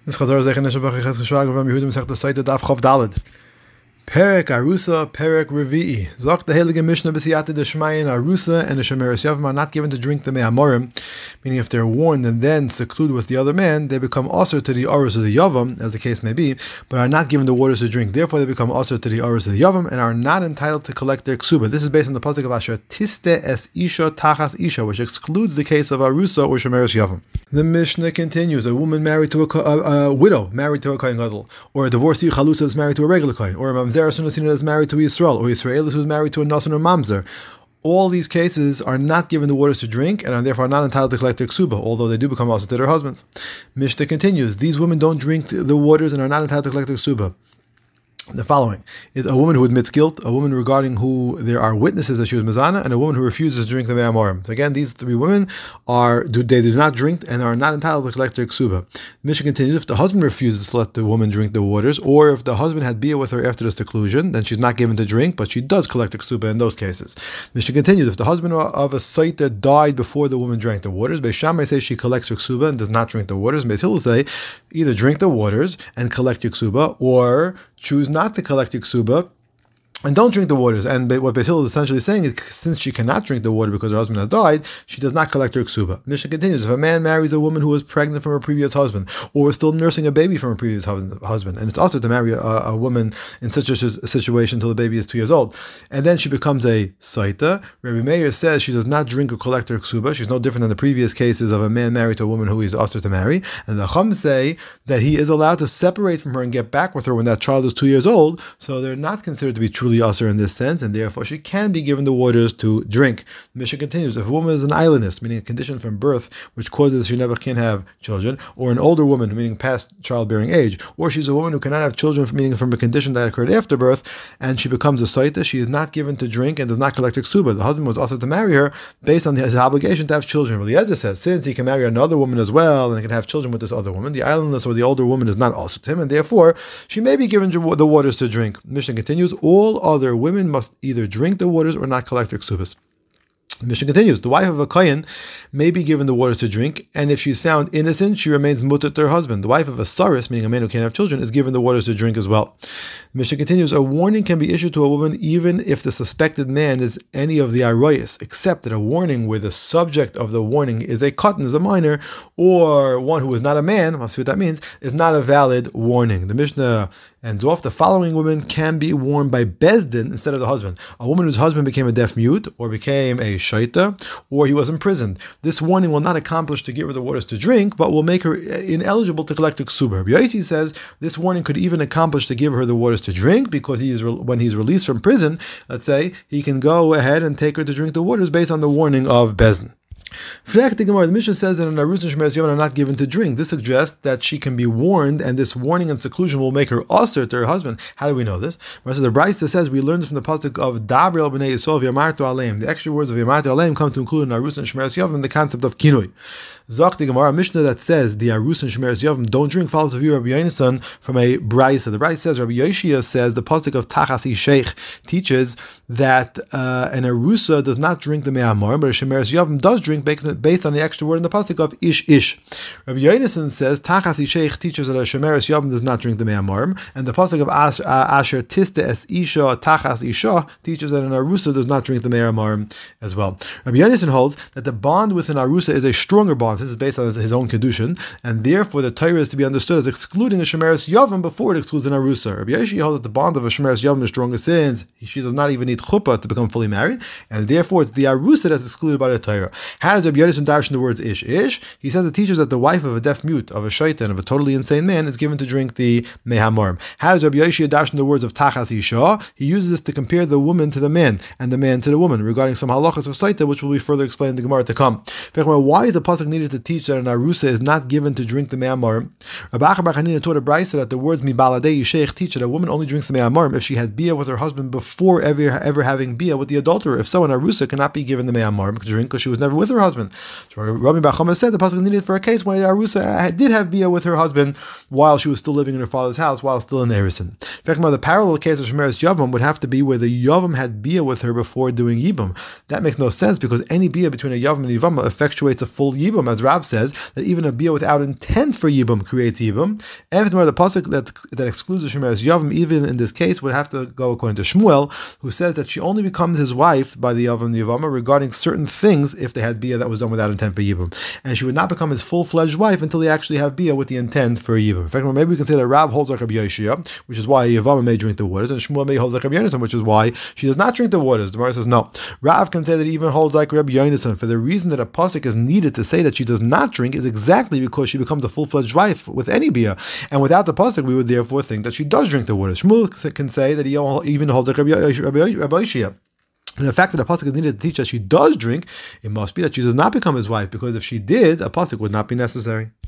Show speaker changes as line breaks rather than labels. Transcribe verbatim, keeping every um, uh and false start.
This Chazar Zeichen Neshabach Echet Cheshwag Rav Yehuda Masech D'Saita Daf Chav Daled. Perek Arusa, Perek Revi'i. Zok the Heilige Mishnah B'siyata D'Shmayin Arusa and the Shemeres Yavam are not given to drink the Me'amorim, meaning if they're warned and then seclude with the other man, they become also to the Arus of the Yavam, as the case may be, but are not given the waters to drink. Therefore, they become also to the Arus of the Yavam and are not entitled to collect their ksuba. This is based on the pasuk of Asher Tiste es Isha Tachas Isha, which excludes the case of Arusa or Shemeres Yavam. The Mishnah continues: a woman married to a, a, a widow married to a kohen gadol, or a divorcee chalusa is married to a regular kohen, or a mamzer sunasina is married to Yisrael, or Yisraelis who is married to a nasan or mamzer. All these cases are not given the waters to drink and are therefore not entitled to collect their ksuba, although they do become also to their husbands. Mishnah continues: these women don't drink the waters and are not entitled to collect their ksuba. The following is a woman who admits guilt, a woman regarding who there are witnesses that she was mezana, and a woman who refuses to drink the me'amorim. So again, these three women are do they do not drink and are not entitled to collect their ksuba. The Mishnah continues: if the husband refuses to let the woman drink the waters, or if the husband had bia with her after the seclusion, then she's not given to drink, but she does collect the ksuba in those cases. The Mishnah continues: if the husband of a saita died before the woman drank the waters, Beis Shammai says she collects her ksuba and does not drink the waters. Beis Hillel say either drink the waters and collect your ksuba, or choose not to collect your ksuba and don't drink the waters. And what Beis Hillel is essentially saying is, since she cannot drink the water because her husband has died, she does not collect her ksuba. Mishnah continues: if a man marries a woman who was pregnant from her previous husband, or was still nursing a baby from her previous husband, and it's also to marry a, a woman in such a situation until the baby is two years old, and then she becomes a saita, Rabbi Meir says she does not drink or collect her ksuba. She's no different than the previous cases of a man married to a woman who he's usher to marry. And the Chum say that he is allowed to separate from her and get back with her when that child is two years old, so they're not considered to be truly usher in this sense, and therefore she can be given the waters to drink. The Mishnah continues: if a woman is an islandess, meaning a condition from birth which causes she never can have children, or an older woman, meaning past childbearing age, or she's a woman who cannot have children, meaning from a condition that occurred after birth, and she becomes a saita, she is not given to drink and does not collect her ksuba. The husband was also to marry her based on his obligation to have children. Eliezer says, since he can marry another woman as well, and he can have children with this other woman, the islandess or the older woman is not also to him, and therefore she may be given the waters to drink. The Mishnah continues: all other women must either drink the waters or not collect their ksubas. The Mishnah continues: the wife of a kohen may be given the waters to drink, and if she is found innocent, she remains mutter to her husband. The wife of a saris, meaning a man who can't have children, is given the waters to drink as well. The Mishnah continues: a warning can be issued to a woman even if the suspected man is any of the aroyas, except that a warning where the subject of the warning is a katan, is a minor, or one who is not a man, I'll see what that means, is not a valid warning. The Mishnah ends off: the following women can be warned by Bezdin instead of the husband. A woman whose husband became a deaf mute, or became a shaita, or he was imprisoned. This warning will not accomplish to give her the waters to drink, but will make her ineligible to collect a ksuba. Rabbi Yossi says this warning could even accomplish to give her the waters to drink, because he is re- when he's released from prison, let's say, he can go ahead and take her to drink the waters based on the warning of Bezdin. The Mishnah says that an Arus and Shemeres Yavam are not given to drink. This suggests that she can be warned, and this warning and seclusion will make her usher to her husband. How do we know this? Versus the Brisa says we learned from the pasuk of Dabril b'nei Yisrael v'yamartu aleim. The extra words of Yamartu aleim come to include an Arus and Shemeres Yavam in the concept of kinui. Zok the Gemara, Mishnah that says the Arus and Shemeres Yavam don't drink follows the view of Rabbi Yonasan from a Brisa. The Brisa says Rabbi Yoshia says the pasuk of Tachas Isheich teaches that uh, an Arusa does not drink the me'amor, but a Shemeres Yavam does drink based on the extra word in the pasuk of Ish Ish. Rabbi Yonasan says Tachas Isheich teaches that a Shemeres Yavam does not drink the me'amor, and the pasuk of Asher, uh, Asher Tiste es Isha Tachas Isha teaches that an Arusa does not drink the me'amor as well. Rabbi Yonasan holds that the bond with an Arusa is a stronger bond. This is based on his own kedushin, and therefore the Torah is to be understood as excluding a Shemeres Yavam before it excludes an Arusa. Rabbi Yoshi holds that the bond of a Shemeres Yavam is stronger since she does not even need chuppah to become fully married, and therefore it's the Arusa that's excluded by the Torah. How does Rabbi Yonasan darshan the words ish ish? He says it teaches that the wife of a deaf mute, of a shaitan, of a totally insane man, is given to drink the mehamorim. How does Rabbi Yoshi darshan the words of tachas isha? He uses this to compare the woman to the man and the man to the woman regarding some halachas of saita, which will be further explained in the Gemara to come. Why is the pasuk needed to teach that an arusa is not given to drink the me'amorim? Rabbi Achar bar Chanina taught a brayso that the words mibaladei yisheich teach that a woman only drinks the me'amorim if she had bia with her husband before ever ever having bia with the adulterer. If so, an arusa cannot be given the me'amorim to drink because she was never with her her husband. So Rabbi Bar Chama said the pasuk is needed for a case where the Arusa did have bia with her husband while she was still living in her father's house, while still in Erisin. In fact, the parallel case of Shemeres Yavam would have to be where the Yavam had bia with her before doing Yibam. That makes no sense because any bia between a Yavam and a Yivama effectuates a full Yibam, as Rav says that even a bia without intent for Yibam creates Yibam. And the pasuk that that excludes the Shemeres Yavam, even in this case, would have to go according to Shmuel, who says that she only becomes his wife by the Yavam and the Yivama regarding certain things if they had bia that was done without intent for Yibam, and she would not become his full-fledged wife until they actually have bia with the intent for Yibam. In fact, maybe we can say that Rav holds like Rabbi Yoshia, which is why Yivama may drink the waters, and Shmuel may hold like Rabbi Yonasan, which is why she does not drink the waters. The Gemara says no. Rav can say that he even holds like Rabbi Yonasan, for the reason that a pasuk is needed to say that she does not drink is exactly because she becomes a full-fledged wife with any bia, and without the pasuk we would therefore think that she does drink the waters. Shmuel can say that he even holds like Rabbi Yoshia. And the fact that a pasuk is needed to teach that she does drink, it must be that she does not become his wife, because if she did, a pasuk would not be necessary.